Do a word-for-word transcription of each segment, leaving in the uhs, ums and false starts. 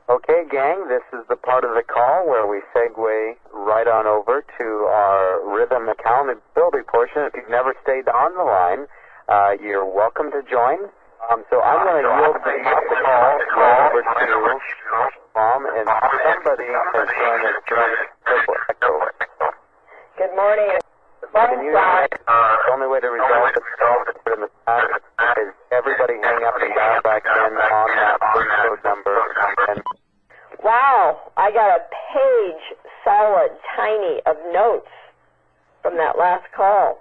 Okay, gang, this is the part of the call where we segue right on over to our rhythm accountability portion. If you've never stayed on the line, uh, you're welcome to join. Um, so I'm going to yield the call over to Mom, and somebody has joined us during the echo. Good morning. Can you, uh, the only way to resolve it in the past is everybody hang up and dial back in on that first code number. And wow, I got a page solid, tiny of notes from that last call.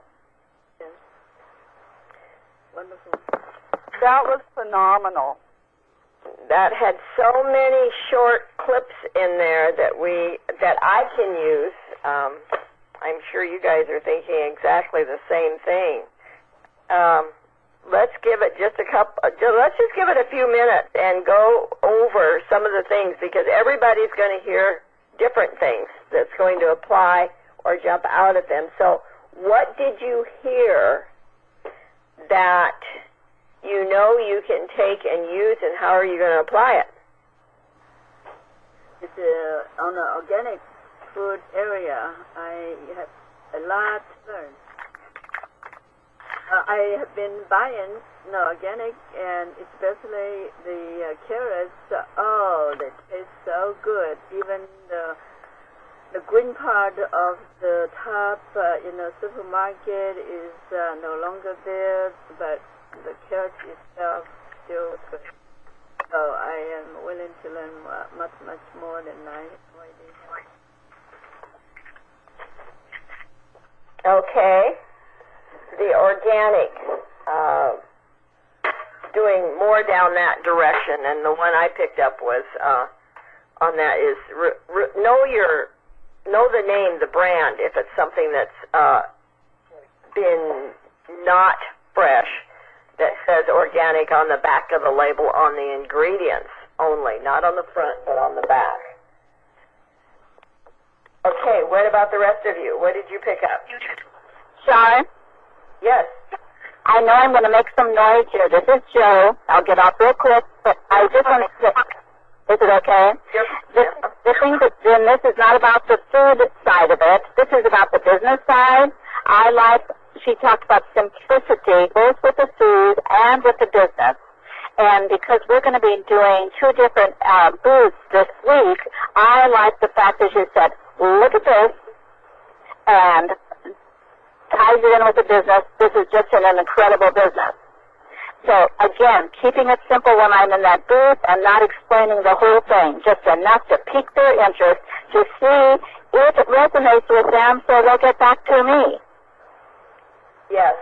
Wonderful. That was phenomenal. That had so many short clips in there that we that I can use. Um, I'm sure you guys are thinking exactly the same thing. Um, let's give it just a couple. Let's just give it a few minutes and go over some of the things, because everybody's going to hear different things that's going to apply or jump out at them. So, what did you hear that you know you can take and use, and how are you going to apply it? It's uh, on the organic food area. I have a lot to learn. Uh, I have been buying the organic, and especially the uh, carrots. Uh, oh, they taste so good. Even the the green part of the top uh, in the supermarket is uh, no longer there, but the carrot itself still good. So I am willing to learn much, much more than I already have. Okay. The organic, uh, doing more down that direction, and the one I picked up was uh, on that is re- re- know your know the name, the brand, if it's something that's uh, been not fresh, that says organic on the back of the label on the ingredients only, not on the front but on the back. Okay, what about the rest of you? What did you pick up? Sean? Yes. I know I'm going to make some noise here. This is Joe. I'll get off real quick, but I just want to say, is it okay? Yep. This, the thing that, and this is not about the food side of it. This is about the business side. I like, she talked about simplicity, both with the food and with the business. And because we're going to be doing two different uh, booths this week, I like the fact that you said, look at this, and ties it in with the business. This is just an, an incredible business. So, again, keeping it simple when I'm in that booth and not explaining the whole thing, just enough to pique their interest, to see if it resonates with them so they'll get back to me. Yes.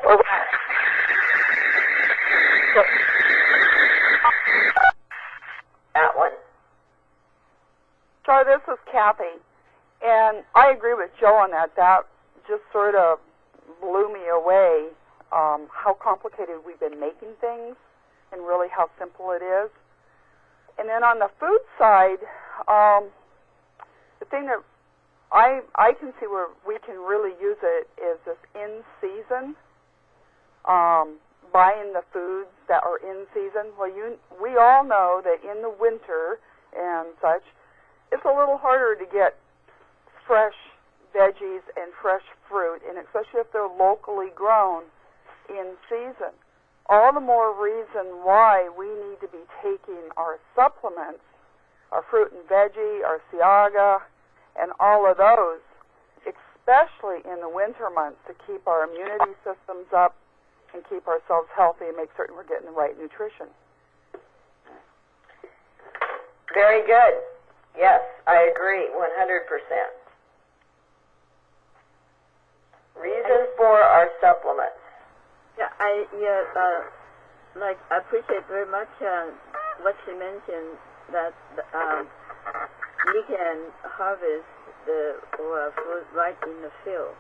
That one. So this is Kathy, and I agree with Joe on that. That just sort of blew me away, um, how complicated we've been making things and really how simple it is. And then on the food side, um, the thing that I I can see where we can really use it is this in-season, um, buying the foods that are in season. Well, you we all know that in the winter and such, it's a little harder to get fresh veggies and fresh fruit, and especially if they're locally grown in season. All the more reason why we need to be taking our supplements, our fruit and veggie, our Ciaga, and all of those, especially in the winter months, to keep our immunity systems up and keep ourselves healthy and make certain we're getting the right nutrition. Very good. Yes, I agree, one hundred percent. Reasons for our supplements. Yeah, I yeah, uh, like I appreciate very much uh, what she mentioned, that um, we can harvest the uh, fruit right in the field,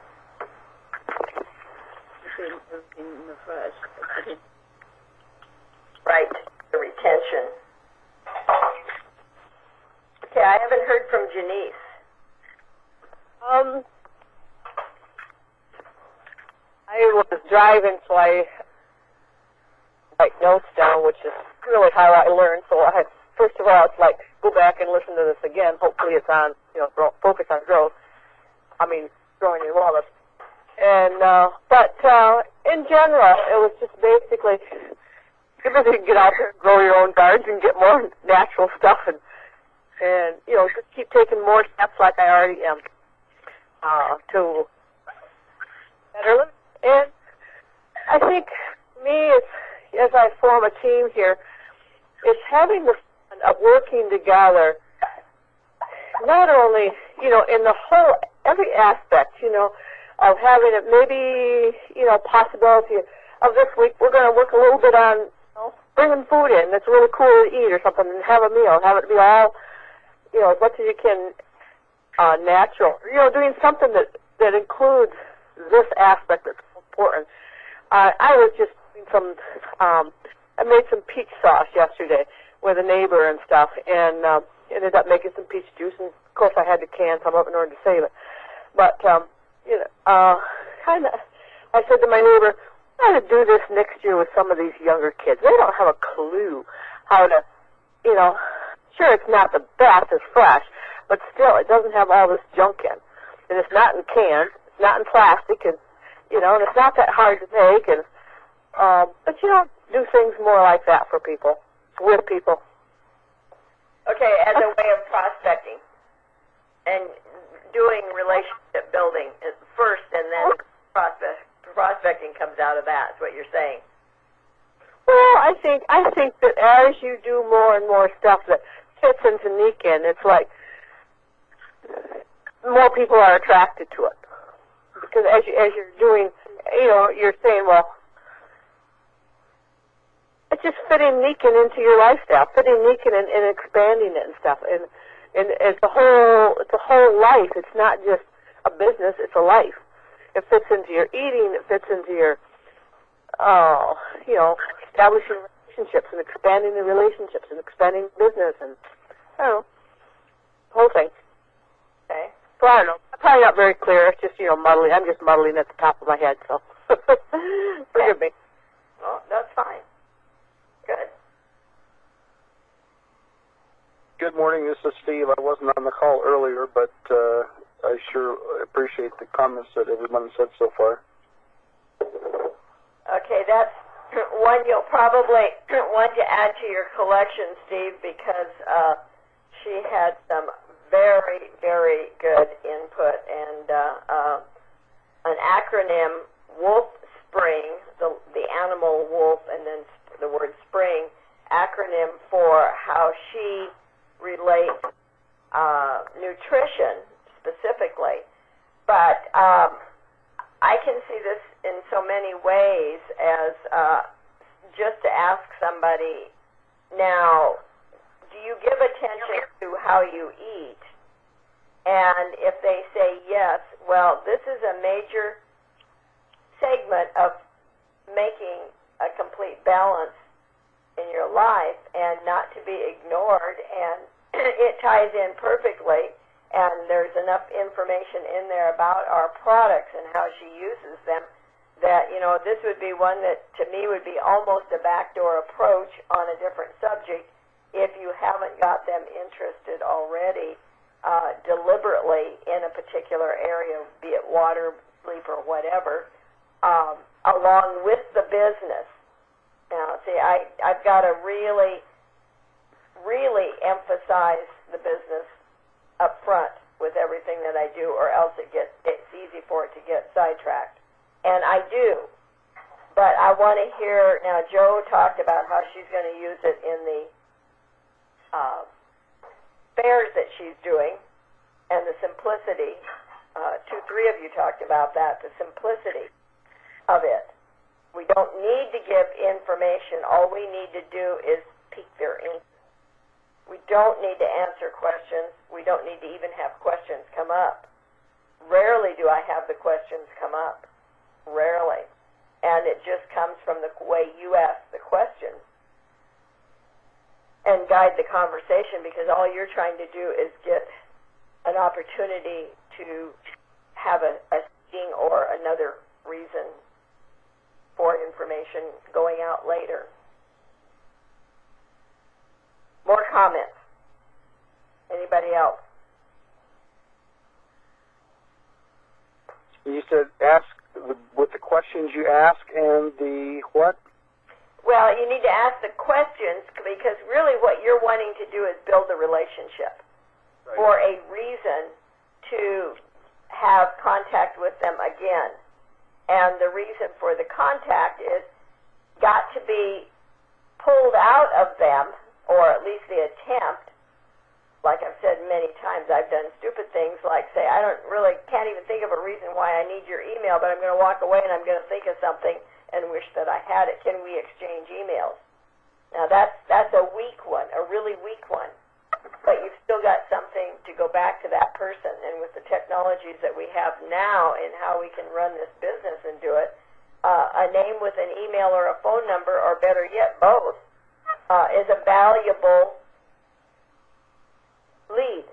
in, in the fresh. Right, the retention. Okay, I haven't heard from Janice. Um, I was driving, so I write notes down, which is really how I learn. So I first of all, it's like go back and listen to this again. Hopefully, it's on, you know, grow, focus on growth. I mean, growing your wallets. And uh, but uh, in general, it was just basically everybody can get out there and grow your own gardens and get more natural stuff, and and you know, just keep taking more steps like I already am uh, to better live. And I think me, as as I form a team here, is having the fun of working together. Not only, you know, in the whole every aspect, you know, of having it maybe, you know, possibility of this week we're going to work a little bit on, you know, bringing food in that's really cool to eat or something, and have a meal, have it be all, you know, as much as you can uh, natural. You know, doing something that that includes this aspect that's important. Uh, I was just doing some, um, I made some peach sauce yesterday with a neighbor and stuff, and uh, ended up making some peach juice, and of course I had to can some of it in order to save it. But um, you know, uh, kind of, I said to my neighbor, I got to do this next year with some of these younger kids. They don't have a clue how to, you know, sure it's not the best, it's fresh, but still it doesn't have all this junk in, and it's not in cans, it's not in plastic, and you know, and it's not that hard to make, and um, but you don't do things more like that for people, with people. Okay, as a way of prospecting and doing relationship building first, and then prospect, prospecting comes out of that. Is what you're saying? Well, I think I think that as you do more and more stuff that fits into Nikken, it's like more people are attracted to it, because as you as you're doing, you know, you're saying, well, it's just fitting Nikken into your lifestyle, fitting Nikken and, and expanding it and stuff, and and it's a whole it's a whole life. It's not just a business; it's a life. It fits into your eating. It fits into your, uh, you know, establishing relationships and expanding the relationships and expanding business and, I don't know, the whole thing. Okay. So I don't know. I'm probably not very clear. It's just, you know, muddling. I'm just muddling at the top of my head, so forgive me. Well, that's fine. Good. Good morning. This is Steve. I wasn't on the call earlier, but uh, I sure appreciate the comments that everyone said so far. Okay, that's one you'll probably want to add to your collection, Steve, because uh, she had some very, very good input, and uh, uh, an acronym, Wolf Spring, the, the animal wolf, and then the word spring, acronym for how she relates uh, nutrition specifically. But um, I can see this in so many ways as uh, just to ask somebody, now, do you give attention to how you eat? And if they say yes, well, this is a major segment of making a complete balance in your life and not to be ignored, and it ties in perfectly, and there's enough information in there about our products and how she uses them that, you know, this would be one that to me would be almost a backdoor approach on a different subject if you haven't got them interested already uh, deliberately in a particular area, be it water, sleep, or whatever, um, along with the business. Now, see, I, I've got to really, really emphasize the business up front with everything that I do, or else it gets, it's easy for it to get sidetracked. And I do. But I want to hear, now Jo talked about how she's going to use it in the uh, fairs that she's doing, and the simplicity. Uh, two, three of you talked about that, the simplicity of it. We don't need to give information. All we need to do is pique their interest. We don't need to answer questions. We don't need to even have questions come up. Rarely do I have the questions come up. Rarely. And it just comes from the way you ask the question and guide the conversation, because all you're trying to do is get an opportunity to have a, a seeing or another reason for information going out later. More comments? Anybody else? You said ask the, with the questions you ask and the what? Well, you need to ask the questions because really what you're wanting to do is build a relationship Right. for a reason to have contact with them again. And the reason for the contact is got to be pulled out of them, or at least the attempt. Like I've said many times, I've done stupid things like say, I don't really, can't even think of a reason why I need your email, but I'm going to walk away and I'm going to think of something and wish that I had it. Can we exchange emails? Now that's, that's a weak one, a really weak one. But you've still got something to go back to that person. And with the technologies that we have now and how we can run this business and do it, uh, a name with an email or a phone number, or better yet, both, uh, is a valuable lead.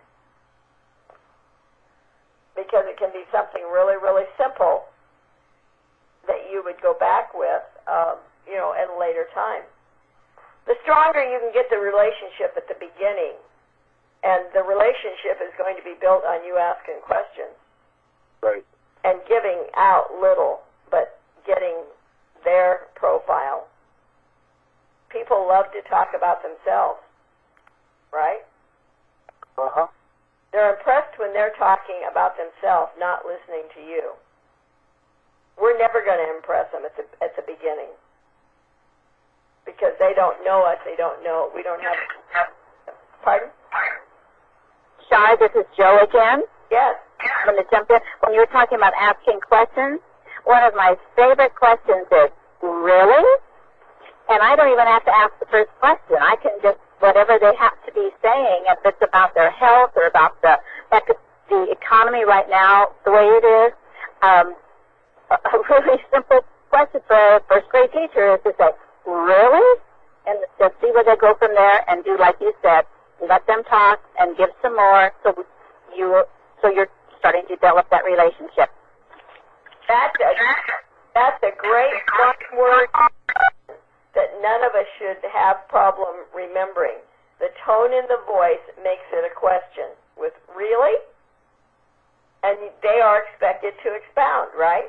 Because it can be something really, really simple that you would go back with, um, you know, at a later time. The stronger you can get the relationship at the beginning, and the relationship is going to be built on you asking questions. Right. And giving out little, but getting their profile. People love to talk about themselves, right? Uh-huh. They're impressed when they're talking about themselves, not listening to you. We're never going to impress them at the, at the beginning. Because they don't know us, they don't know, we don't have, pardon? Shar, this is Joe again. Yes. I'm going to jump in. When you were talking about asking questions, one of my favorite questions is, really? And I don't even have to ask the first question. I can just, whatever they have to be saying, if it's about their health or about the, the economy right now, the way it is, um, a, a really simple question for a first grade teacher is to say, really? And just see where they go from there and do like you said, let them talk and give some more so you so you're starting to develop that relationship. That's a, that's a great one word that none of us should have problem remembering. The tone in the voice makes it a question with really? And they are expected to expound, right?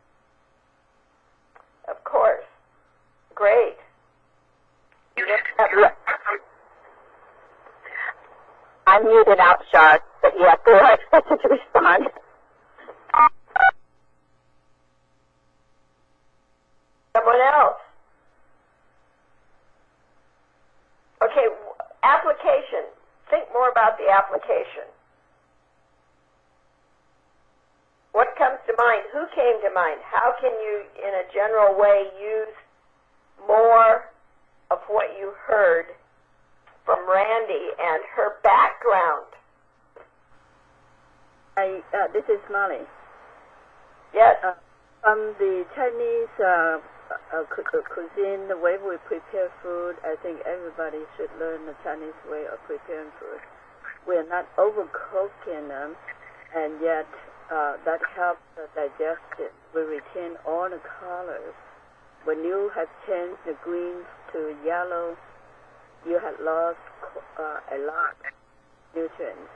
Of course. Great. I'm muted out, Shar, but yes, they are expected to respond. Someone else. Okay, application. Think more about the application. What comes to mind? Who came to mind? How can you, in a general way, use more of what you heard from Randy and her background? I, uh, this is Molly. Yes. Uh, from the Chinese uh, uh, cu- uh, cuisine, the way we prepare food, I think everybody should learn the Chinese way of preparing food. We're not overcooking them, and yet uh, that helps the digestion. We retain all the colors. When you have changed the green to yellow, you have lost uh, a lot of nutrients.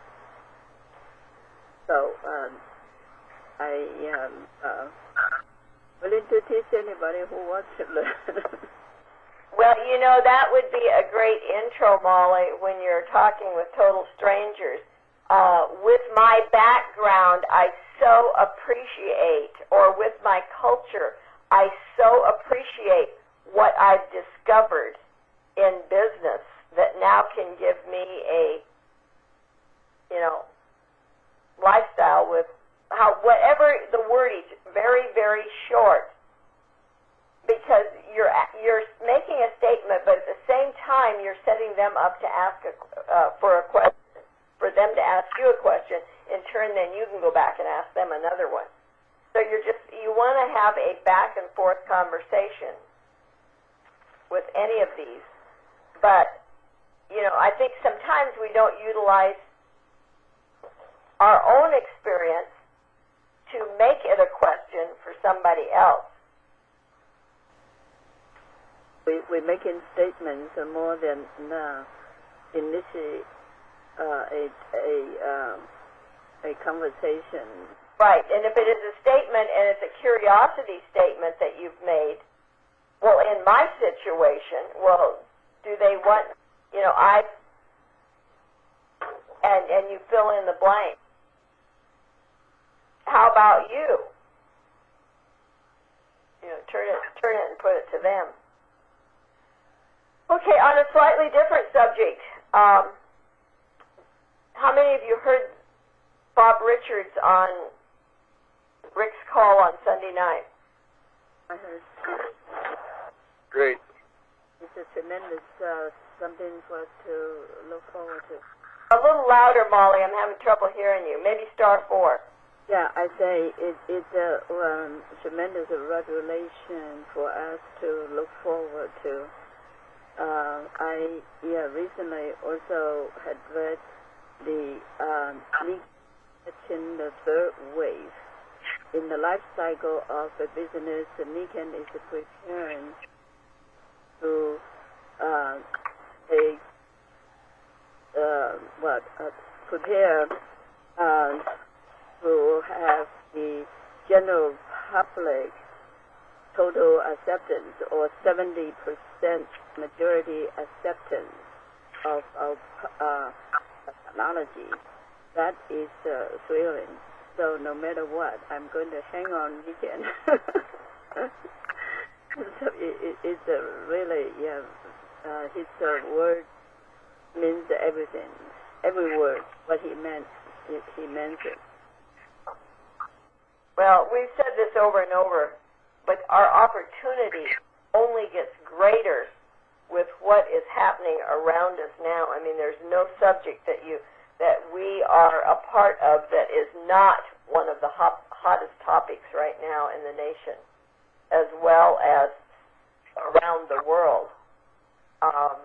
So um, I am uh, willing to teach anybody who wants to learn. Well, you know, that would be a great intro, Molly, when you're talking with total strangers. Uh, with my background, I so appreciate, or with my culture, I so appreciate what I've discovered in business that now can give me a, you know, lifestyle with how, whatever the wordage, very, very short, because you're you're making a statement, but at the same time you're setting them up to ask a, uh, for a question, for them to ask you a question. In turn, then you can go back and ask them another one. So you're just you want to have a back and forth conversation with any of these, but you know I think sometimes we don't utilize our own experience to make it a question for somebody else. we, we're making statements more than uh, initiate uh, a a um, a conversation. Right, and if it is a statement and it's a curiosity statement that you've made, well, in my situation, well, do they want, you know, I, and and you fill in the blank. How about you? You know, turn it, turn it and put it to them. Okay, on a slightly different subject, um, how many of you heard Bob Richards on Rick's call on Sunday night? I heard Great. it's a tremendous uh, something for us to look forward to. A little louder, Molly. I'm having trouble hearing you. Maybe star four. Yeah, I say it, it's a um, tremendous revelation for us to look forward to. Uh, I yeah recently also had read the um, Nikan, the third wave. In the life cycle of a business, Nikan is preparing to uh, a uh, what uh, prepare uh, to have the general public total acceptance or seventy percent majority acceptance of our uh, technology. That is uh, thrilling. So no matter what, I'm going to hang on weekend. So it, it, it's a really, yeah, uh, his uh, word means everything. Every word, what he meant, he, he meant it. Well, we've said this over and over, but our opportunity only gets greater with what is happening around us now. I mean, there's no subject that you that we are a part of that is not one of the hot, hottest topics right now in the nation, as well as around the world. Um,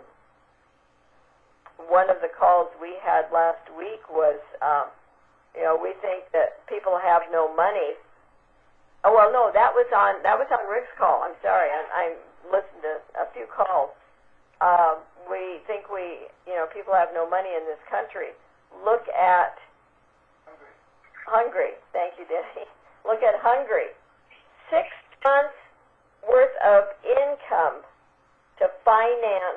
one of the calls we had last week was, um, you know, we think that people have no money. Oh well, no, that was on that was on Rick's call. I'm sorry, I, I listened to a few calls. Um, we think we, you know, people have no money in this country. Look at Hungary. Thank you, Denny. Look at Hungary. Six months worth of income to finance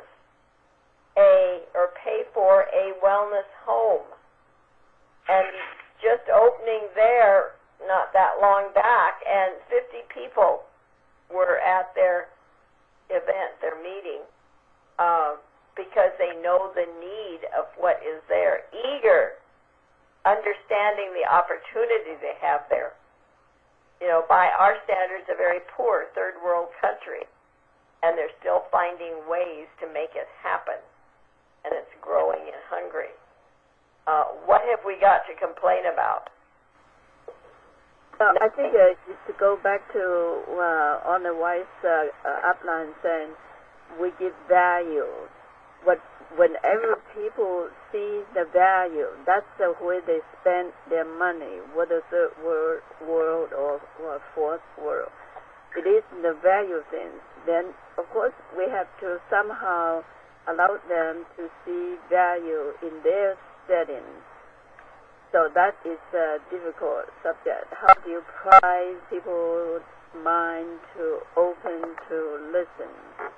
a or pay for a wellness home, and just opening there not that long back, and fifty people were at their event, their meeting, uh, because they know the need of what is there, eager, understanding the opportunity they have there. You know, by our standards, a very poor third world country, and they're still finding ways to make it happen, and it's growing in Hungary. Uh, what have we got to complain about? Well, I think uh, to go back to uh, on the wife's uh, uh, upline saying we give value. What whenever people see the value, that's the way they spend their money, whether third world, world or, or fourth world. It is the value things. Then, of course, we have to somehow allow them to see value in their setting. So that is a difficult subject. How do you pry people's mind to open to listen?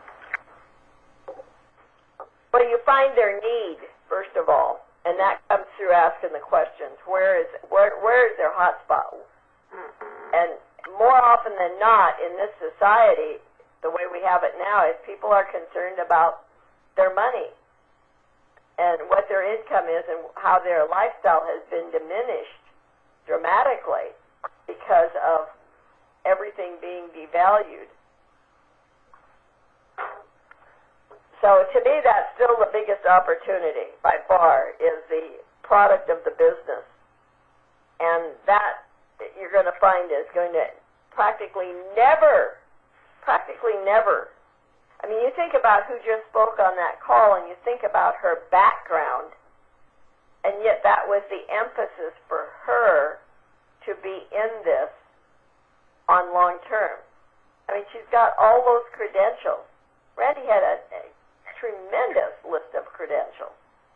Well, you find their need, first of all, and that comes through asking the questions. Where is where where is their hot spot? And more often than not, in this society, the way we have it now is people are concerned about their money and what their income is and how their lifestyle has been diminished dramatically because of everything being devalued. So to me, that's still the biggest opportunity by far, is the product of the business. And that, you're going to find, is going to practically never, practically never. I mean, you think about who just spoke on that call, and you think about her background, and yet that was the emphasis for her to be in this on long term. I mean, she's got all those credentials. Randy had a, a tremendous list of credentials.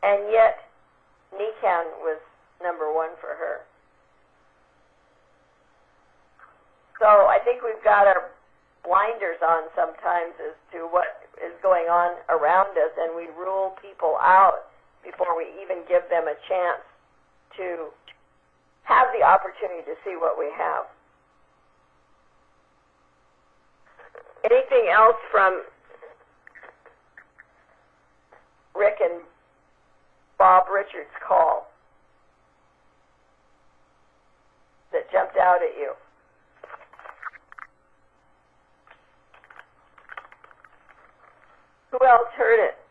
and yet Nican was number one for her. So I think we've got our blinders on sometimes as to what is going on around us, and we rule people out before we even give them a chance to have the opportunity to see what we have. Anything else from Rick and Bob Richards' call that jumped out at you? Who else heard it?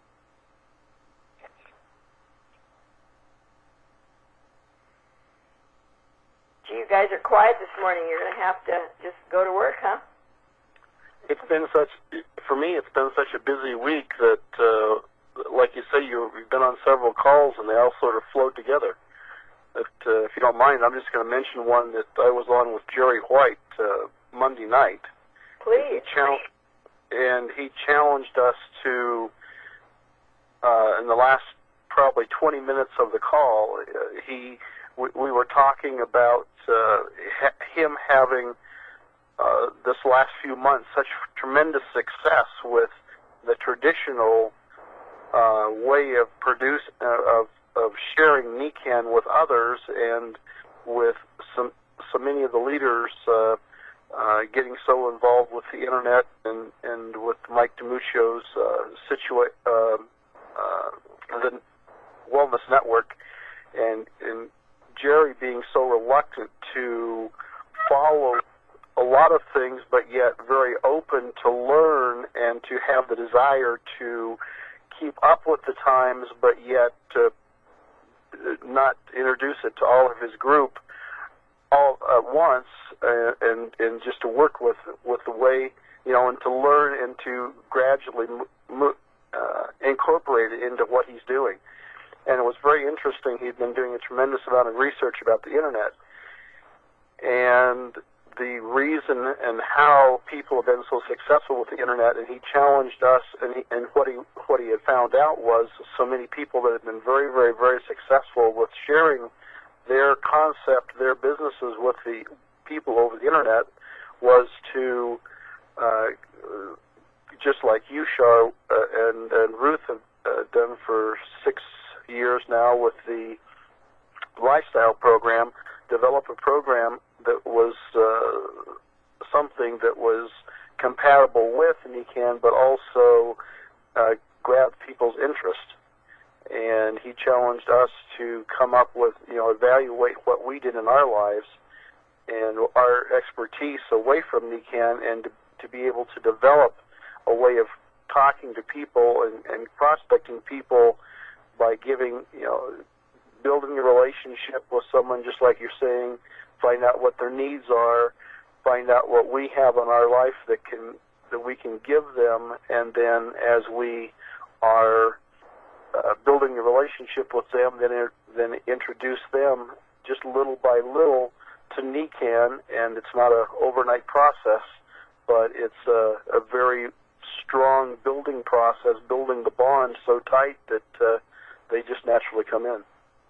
Gee, you guys are quiet this morning. You're going to have to just go to work, huh? It's been such, for me, it's been such a busy week that, uh, like you say, you, you've been on several calls and they all sort of flowed together. But, uh, if you don't mind, I'm just going to mention one that I was on with Jerry White uh, Monday night. Please. And he challenged us to, uh, in the last probably twenty minutes of the call, uh, he we, we were talking about uh, ha- him having uh, this last few months such tremendous success with the traditional uh, way of produce uh, of of sharing Nican with others, and with some so many of the leaders Uh, Uh, getting so involved with the internet and, and with Mike DiMuccio's uh, situa- uh, uh, the Wellness Network, and, and Jerry being so reluctant to follow a lot of things, but yet very open to learn and to have the desire to keep up with the times, but yet to not introduce it to all of his group all at once, uh, and and just to work with with the way, you know, and to learn and to gradually mo- uh, incorporate it into what he's doing. And it was very interesting. He'd been doing a tremendous amount of research about the internet, and the reason and how people have been so successful with the internet. And he challenged us, and he, and what he what he had found out was so many people that have been very, very, very successful with sharing their concept, their businesses with the people over the internet, was to, uh, just like you, Shar, uh, and, and Ruth have uh, done for six years now with the lifestyle program, develop a program that was uh, something that was compatible with Nican, but also uh, grabbed people's interest. And he challenged us to come up with, you know, evaluate what we did in our lives and our expertise away from Nican, and to, to be able to develop a way of talking to people and, and prospecting people by giving, you know, building a relationship with someone, just like you're saying, find out what their needs are, find out what we have in our life that can that we can give them, and then as we are Uh, building a relationship with them, then er, then introduce them just little by little to Nican. And it's not an overnight process, but it's a, a very strong building process, building the bond so tight that uh, they just naturally come in.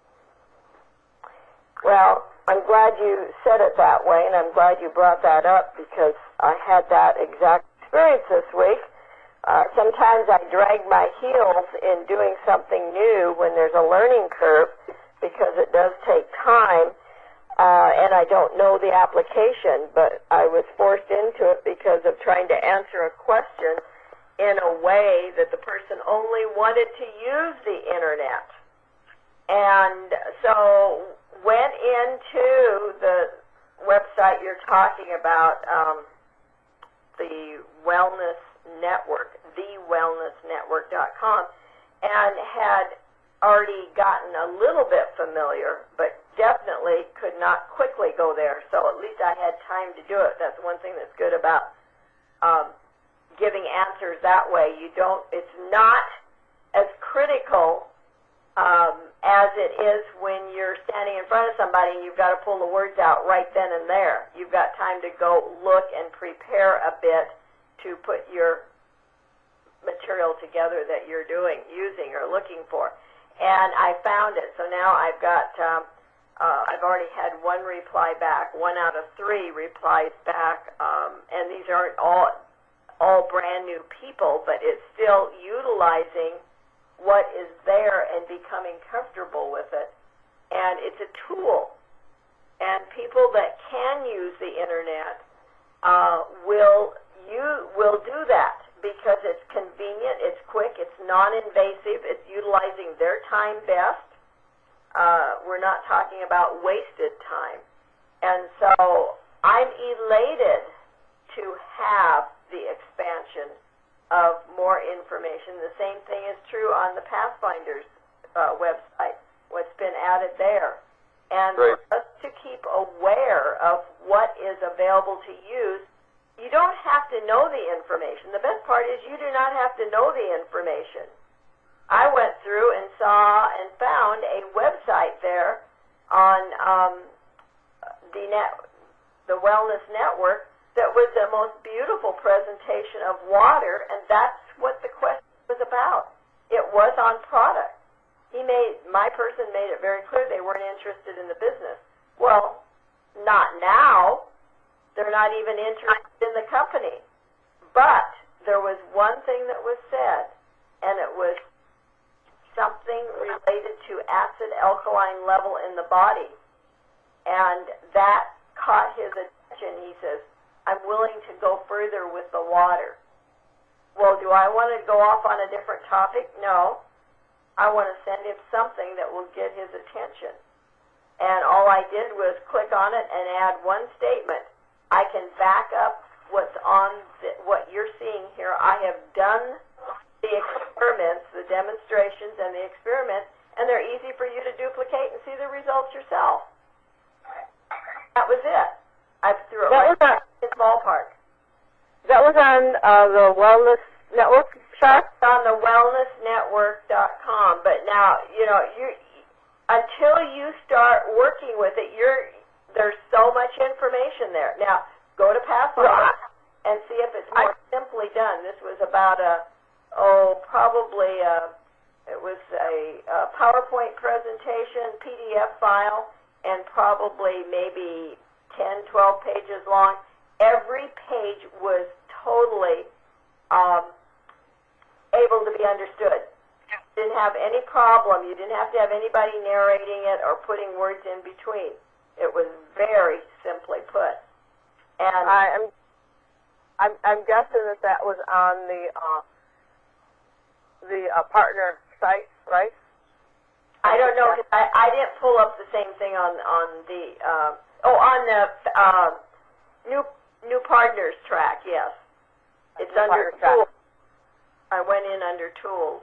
Well, I'm glad you said it that way, and I'm glad you brought that up, because I had that exact experience this week. Uh, sometimes I drag my heels in doing something new when there's a learning curve, because it does take time, uh, and I don't know the application, but I was forced into it because of trying to answer a question in a way that the person only wanted to use the internet. And so went into the website you're talking about, um, the Wellness Network, the wellness network dot com, and had already gotten a little bit familiar, but definitely could not quickly go there. So at least I had time to do it. That's one thing that's good about um, giving answers that way. You don't. It's not as critical um, as it is when you're standing in front of somebody and you've got to pull the words out right then and there. You've got time to go look and prepare a bit to put your material together that you're doing, using, or looking for. and I found it. So now I've got, um, uh, I've already had one reply back, one out of three replies back, um, and these aren't all all brand new people, but it's still utilizing what is there and becoming comfortable with it. And it's a tool. And people that can use the internet uh, will you will do that because it's convenient, it's quick, it's non-invasive, it's utilizing their time best. Uh, we're not talking about wasted time. And so I'm elated to have the expansion of more information. The same thing is true on the Pathfinders uh, website, what's been added there. And right. for us to keep aware of what is available to use, you don't have to know the information. The best part is you do not have to know the information. I went through and saw and found a website there on um, the net, the Wellness Network, that was the most beautiful presentation of water, and that's what the question was about. It was on product. He made, my person made it very clear they weren't interested in the business. Well, not now. They're not even interested in the company. But there was one thing that was said, and it was something related to acid alkaline level in the body. And that caught his attention. He says, I'm willing to go further with the water. Well, do I want to go off on a different topic? No. I want to send him something that will get his attention. And all I did was click on it and add one statement. I can back up what's on the, what you're seeing here. I have done the experiments, the demonstrations and the experiments, and they're easy for you to duplicate and see the results yourself. That was it. I threw it right in his ballpark. That was on uh, the Wellness Network, Char? It's on the wellness network dot com. But now, you know, you until you start working with it, you're there's so much information there. Now, go to Pathfinder and see if it's more I, simply done. This was about a, oh, probably a, it was a, a PowerPoint presentation, P D F file, and probably maybe ten, twelve pages long. Every page was totally um, able to be understood. Didn't have any problem. You didn't have to have anybody narrating it or putting words in between. It was very simply put. And I am, I'm, I'm guessing that that was on the uh, the uh, partner site, right? I don't know. Cause I, I didn't pull up the same thing on on the uh, oh on the uh, new new partners track. Yes, it's New under partner tools. I went in under tools.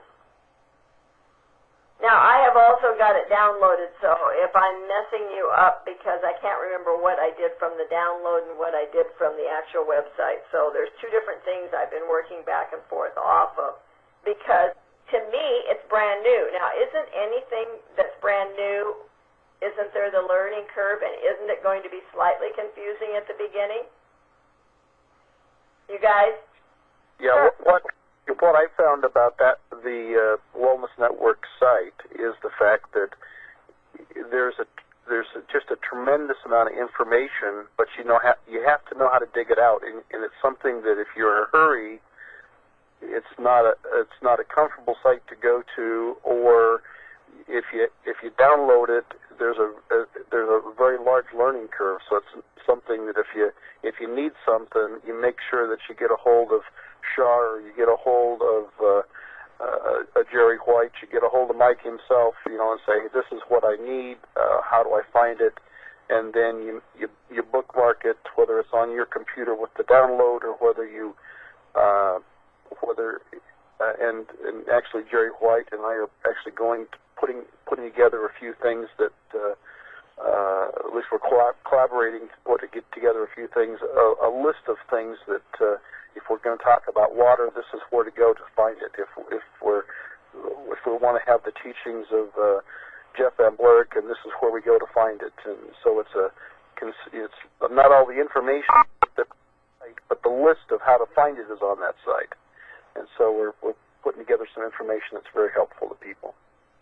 Now I have also got it downloaded. So if I'm messing you up because I can't remember what I did from the download and what I did from the actual website, so there's two different things I've been working back and forth off of because. To me, it's brand new. Now, isn't anything that's brand new, isn't there the learning curve, and isn't it going to be slightly confusing at the beginning? You guys? Yeah, Sure. what, what I found about that, the uh, Wellness Network site, is the fact that there's a there's a, just a tremendous amount of information, but you know ha you have to know how to dig it out, and, and it's something that if you're in a hurry, it's not a it's not a comfortable site to go to, or if you if you download it, there's a, a there's a very large learning curve. So it's something that if you if you need something, you make sure that you get a hold of Shar, or you get a hold of uh, uh, a Jerry White, you get a hold of Mike himself, you know, and say, this is what I need. Uh, how do I find it? And then you you you bookmark it, whether it's on your computer with the download or whether you uh, whether uh, and and actually Jerry White and I are actually going to putting putting together a few things that uh, uh, at least we're collab collaborating to put to get together a few things, a, a list of things that uh, if we're going to talk about water, this is where to go to find it. If if we're if we want to have the teachings of uh, Jeff Van Blerick, and this is where we go to find it. And so it's a it's not all the information, but the list of how to find it is on that site. And so we're, we're putting together some information that's very helpful to people. You're certainly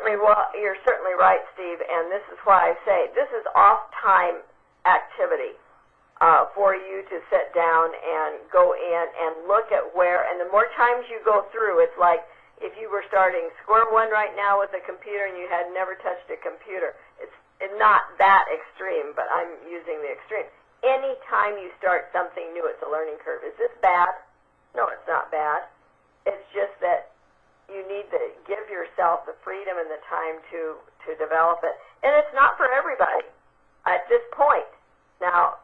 certainly well, you're certainly right, Steve, and this is why I say this is off-time activity uh, for you to sit down and go in and look at where, and the more times you go through, it's like if you were starting square one right now with a computer and you had never touched a computer. It's not that extreme, but I'm using the extreme. Anytime you start something new, it's a learning curve. Is this bad? No, it's not bad. It's just that you need to give yourself the freedom and the time to, to develop it. And it's not for everybody at this point. Now,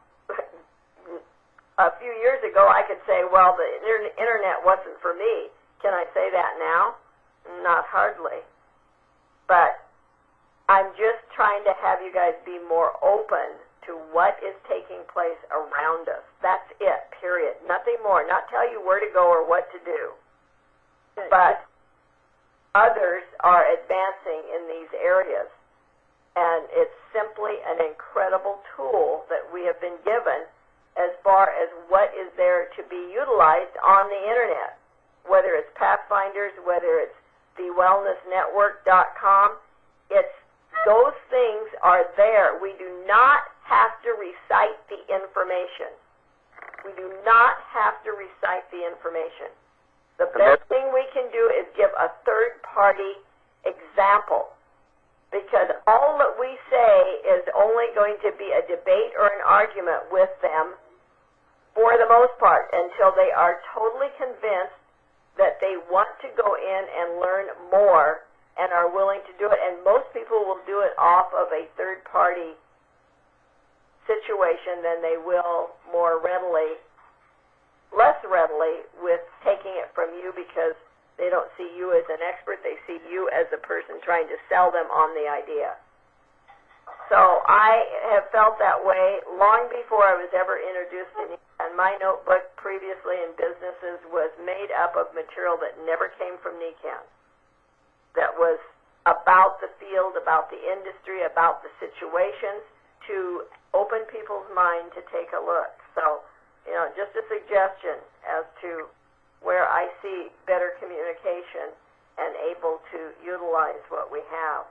a few years ago, I could say, well, the internet wasn't for me. Can I say that now? Not hardly. But I'm just trying to have you guys be more open to what is taking place around us. That's it, period. Nothing more. Not tell you where to go or what to do. But others are advancing in these areas. And it's simply an incredible tool that we have been given as far as what is there to be utilized on the internet, whether it's Pathfinders, whether it's the wellness network dot com. It's those things are there. We do not have to recite the information. We do not have to recite the information. The best thing we can do is give a third-party example, because all that we say is only going to be a debate or an argument with them for the most part until they are totally convinced that they want to go in and learn more and are willing to do it. And most people will do it off of a third-party situation than they will more readily, less readily with taking it from you, because they don't see you as an expert. They see you as a person trying to sell them on the idea. So I have felt that way long before I was ever introduced to NECANN. And my notebook previously in businesses was made up of material that never came from NECANN, that was about the field, about the industry, about the situations, to open people's mind to take a look. So, you know, just a suggestion as to where I see better communication and able to utilize what we have.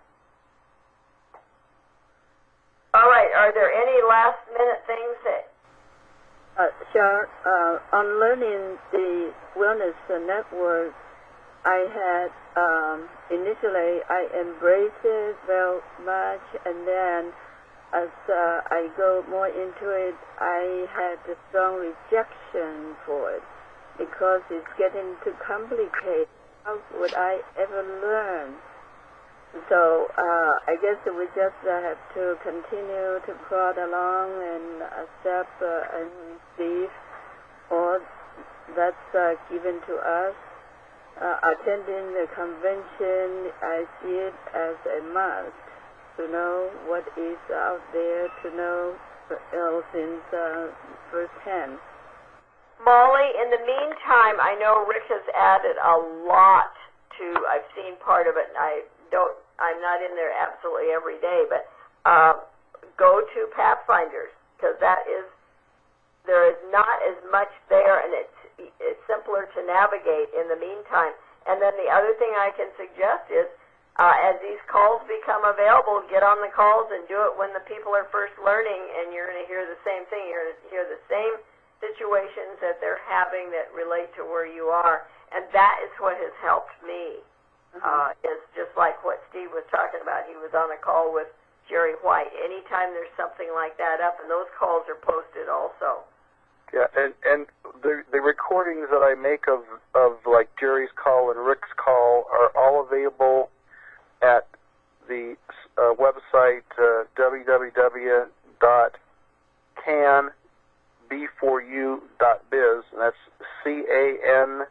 All right, are there any last-minute things that... Uh, sure. Uh, on learning the Wellness Network, I had, um, initially, I embraced it very much, and then as uh, I go more into it, I had a strong rejection for it, because it's getting too complicated. How would I ever learn? So uh, I guess we just uh, have to continue to prod along and accept uh, and receive all that's uh, given to us. Uh, attending the convention, I see it as a must to know what is out there, to know all things uh, firsthand. Molly, in the meantime, I know Rick has added a lot to, I've seen part of it, and I don't, I'm not in there absolutely every day, but uh, go to Pathfinders, because that is, there is not as much there, and it's, it's simpler to navigate in the meantime. And then the other thing I can suggest is, uh, as these calls become available, get on the calls and do it when the people are first learning, and you're going to hear the same thing. You're going to hear the same situations that they're having that relate to where you are, and that is what has helped me. Mm-hmm. Uh, is just like what Steve was talking about. He was on a call with Jerry White. Anytime there's something like that up, and those calls are posted also. Yeah, and and the the recordings that I make of of like Jerry's call and Rick's call are all available at the uh, website uh, w w w dot can b four u dot biz, and that's C A N,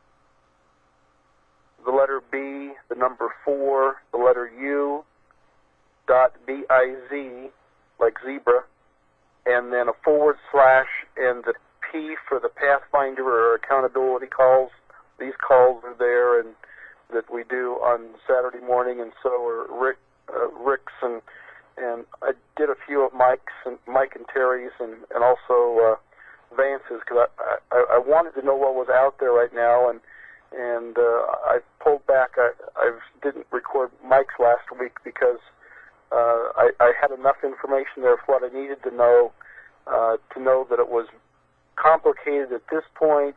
the letter B, the number four, the letter U, dot B I Z, like zebra, and then a forward slash and the P for the Pathfinder or accountability calls. These calls are there, and that we do on Saturday morning, and so are Rick, uh, Rick's, and and I did a few of Mike's and Mike and Terry's, and and also uh, Vance's, because I, I I wanted to know what was out there right now, and and uh, I pulled back. I, I didn't record Mike's last week because uh, I, I had enough information there for what I needed to know, uh, to know that it was complicated at this point,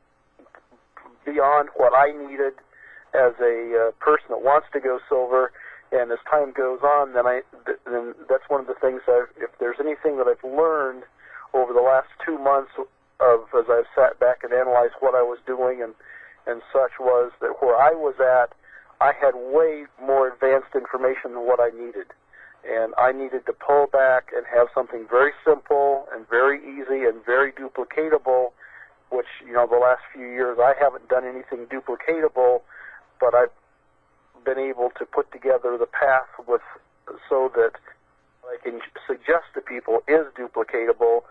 beyond what I needed as a uh, person that wants to go silver. And as time goes on, then I then that's one of the things. I've, if there's anything that I've learned over the last two months of as I've sat back and analyzed what I was doing and and such, was that where I was at, I had way more advanced information than what I needed, and I needed to pull back and have something very simple and very easy and very duplicatable. Which, you know, the last few years I haven't done anything duplicatable, but I've been able to put together the path with so that I can suggest to people is duplicatable,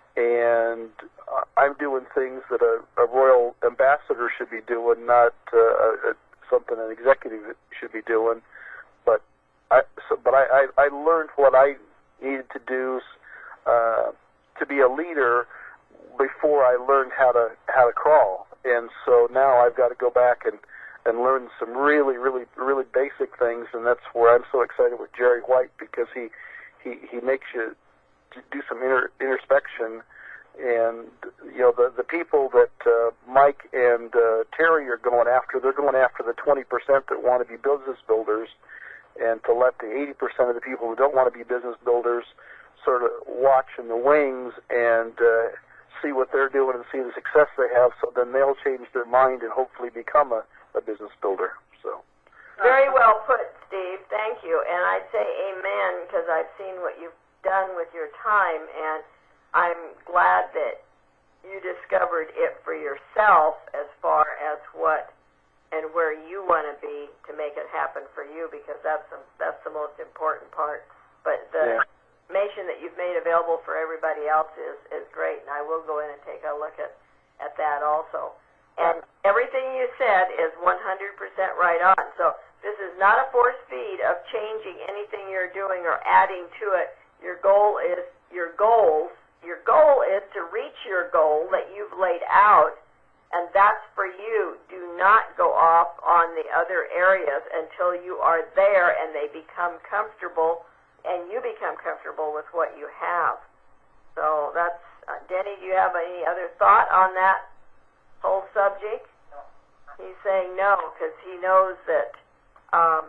and uh, I'm doing things that a, a royal ambassador should be doing, not uh, a, something an executive should be doing. But I, so, but I, I, I learned what I needed to do uh, to be a leader before I learned how to how to crawl, and so now I've got to go back and and learn some really, really, really basic things, and that's where I'm so excited with Jerry White, because he he, he makes you do some inter, introspection, and you know the the people that uh, Mike and uh, Terry are going after, they're going after the twenty percent that want to be business builders, and to let the eighty percent of the people who don't want to be business builders sort of watch in the wings and uh, see what they're doing and see the success they have, so then they'll change their mind and hopefully become a a business builder. So very well put, Steve. Thank you. And I'd say amen, because I've seen what you've done with your time, and I'm glad that you discovered it for yourself as far as what and where you want to be to make it happen for you, because that's the, that's the most important part. But the yeah. information that you've made available for everybody else is, is great, and I will go in and take a look at, at that also. And everything you said is one hundred percent right on. So this is not a force feed of changing anything you're doing or adding to it. Your goal is your goals. Your goal is to reach your goal that you've laid out, and that's for you. Do not go off on the other areas until you are there and they become comfortable and you become comfortable with what you have. So that's, uh, Denny, do you have any other thought on that whole subject? No. He's saying no, because he knows that um,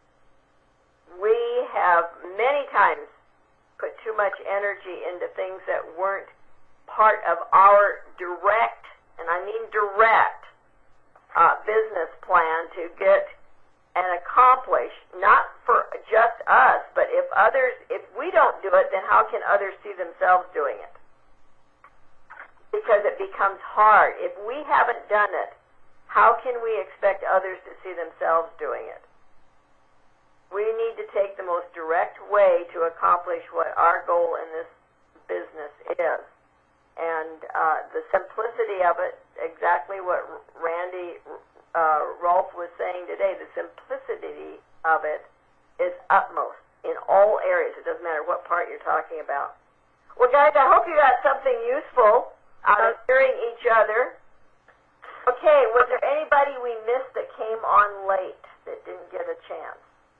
we have many times put too much energy into things that weren't part of our direct, and I mean direct, uh, business plan to get and accomplish, not for just us, but if others, if we don't do it, then how can others see themselves doing it? Because it becomes hard. If we haven't done it, how can we expect others to see themselves doing it? We need to take the most direct way to accomplish what our goal in this business is. And uh, the simplicity of it, exactly what Randy uh, Rolf was saying today, the simplicity of it is utmost in all areas. It doesn't matter what part you're talking about. Well, guys, I hope you got something useful out of hearing each other. Okay, was there anybody we missed that came on late that didn't get a chance?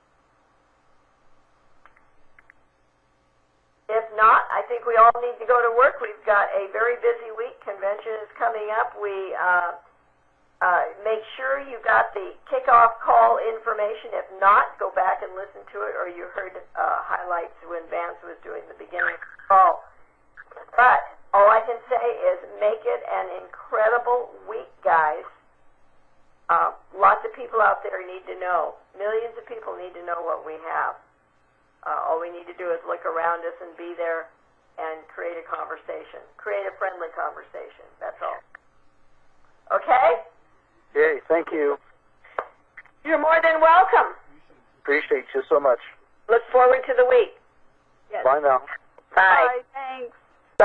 If not, I think we all need to go to work. We've got a very busy week. Convention is coming up. We uh, uh, make sure you got the kickoff call information. If not, go back and listen to it, or you heard uh, highlights when Vance was doing the beginning of the call. But all I can say is make it an incredible week, guys. Uh, lots of people out there need to know. Millions of people need to know what we have. Uh, all we need to do is look around us and be there and create a conversation. Create a friendly conversation. That's all. Okay? Yay, thank you. You're more than welcome. Appreciate you so much. Look forward to the week. Yes. Bye now. Bye. Bye. Thanks.